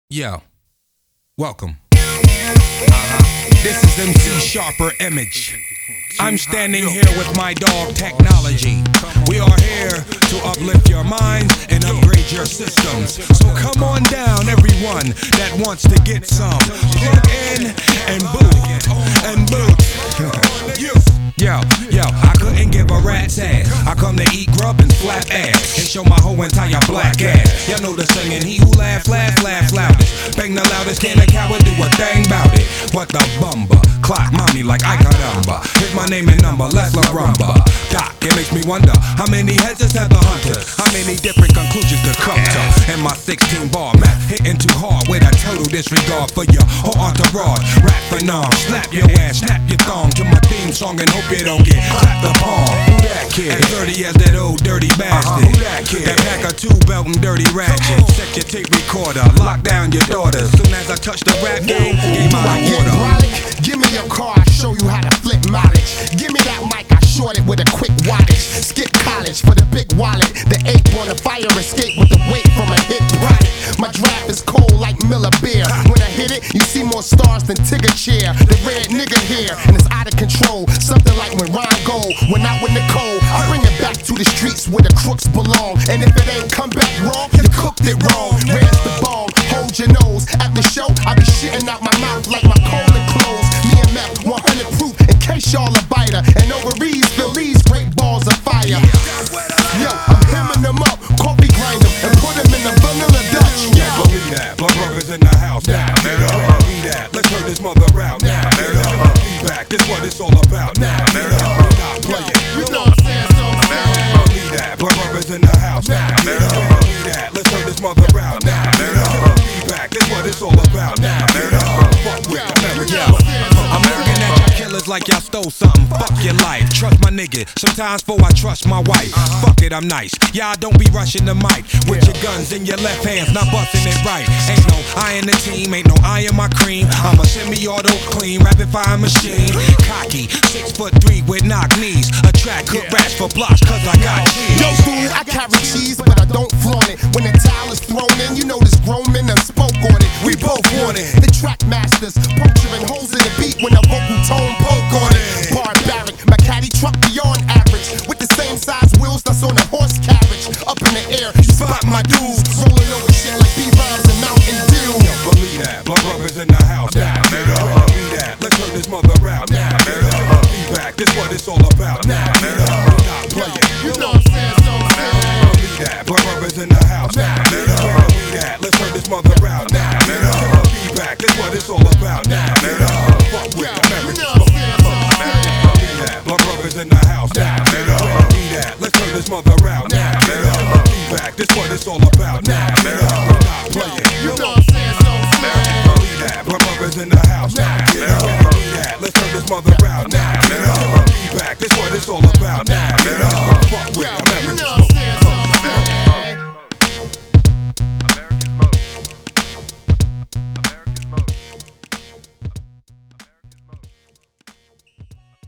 Yo, welcome. This is MC Sharper Image. I'm standing here with my dog Technology. We are here to uplift your minds and upgrade your systems. So come on down, everyone that wants to get some. Plug in and boot. Yo, I couldn't give a rat's ass. I come to eat grub and slap ass and show my whole entire black ass. Y'all know the saying, he who laughs loudest. Bang the loudest, can a coward do a thing bout it? What the bumba? Clock mommy like I caramba. Here's my name and number, let's la rumba. Doc, it makes me wonder, how many heads have the hunter? How many different conclusions to come to? And my 16 bar map hitting too hard with a total disregard for your whole entourage. Rap for nom, slap your ass, snap your thong to my theme song and hope you don't get clapped upon. Who that kid? As dirty as that old dirty bastard. Who that kid? That pack of two belt and dirty ratchet. Set your tape recorder, lock down your daughters. Soon as I touch the rap game, game my order. Give me your car, I show you how to flip mileage. Give me that mic, I short it with a quick wattage. Skip college for the big wallet. The ape on the fire escape with the weight from a hit product. My draft is cold like Miller beer. When I hit it, you see more stars than Tigger chair. The red nigga here, and it's out of control. Something like when Ron Gold went out with Nicole. I bring it back to the streets where the crooks belong. And if it ain't come back wrong, you cooked it wrong. Raise the bomb, hold your nose. At the show, I be shitting out my mouth like my colon closed. Me and Meth, 100 proof, in case y'all a biter. And ovaries fill these great balls of fire. Yo, I'm hemming them up, coffee grind them, and put them in the vanilla Dutch. Yeah, believe that, blood brothers in the house. Now, nigga, be that, let's turn this mother out. Now, nigga, be back, this what it's all about. Now, nigga, we're not playing. You know what I'm saying, so Believe that, blood brothers in the house. Now, nigga, be that, let's turn this mother out. Now, nigga, be back, this what it's all about. Now, nigga, fuck with America. I'm looking at y'all killers like y'all stole something. Fuck your life, trust my nigga. Sometimes before I trust my wife. Fuck it, I'm nice. Y'all don't be rushing the mic with your guns in your left hands, not busting it right. Ain't no I in the team, ain't no I in my cream. I'm a semi-auto clean, rapid fire machine. Cocky, 6'3" with knock knees. Attract good rats for blocks, cause I got cheese. Yo, fool, I carry cheese, but I don't flaunt it. When the towel is thrown in, you know this grown men done spoke on it. We both want it. The track masters, puncturing holes in the beat when the vocal tone poke on it. Barbaric, my caddy truck beyond average. With the same size wheels that's on a horse carriage. Up in the air, you spot my dudes. Rolling over shit like B-Rhymes and Mountain Dew. Believe that, blood brothers in the house. Now, nigga, be that, let's turn this mother out. Now, nigga, be back, this what it's all about. Now, nigga, we're not playing. You know what I'm saying, so Believe that, blood brothers in the house. Now, nigga, be that, let's turn this mother out. Now, nigga, be back, this what it's all about. Now, nigga, fuck with America. Believe that, blood brothers in the house. Now, nigga, be that, let's turn this mother out. Now, nigga, be back, this what it's all about. Now, nigga, we're not playing. you know what I'm saying, so Believe that, blood brothers in the house. Now, nigga, be that, let's turn this mother out. Now, nigga, be back, this what it's all about. Now, nigga, fuck with America. you know what I'm saying, so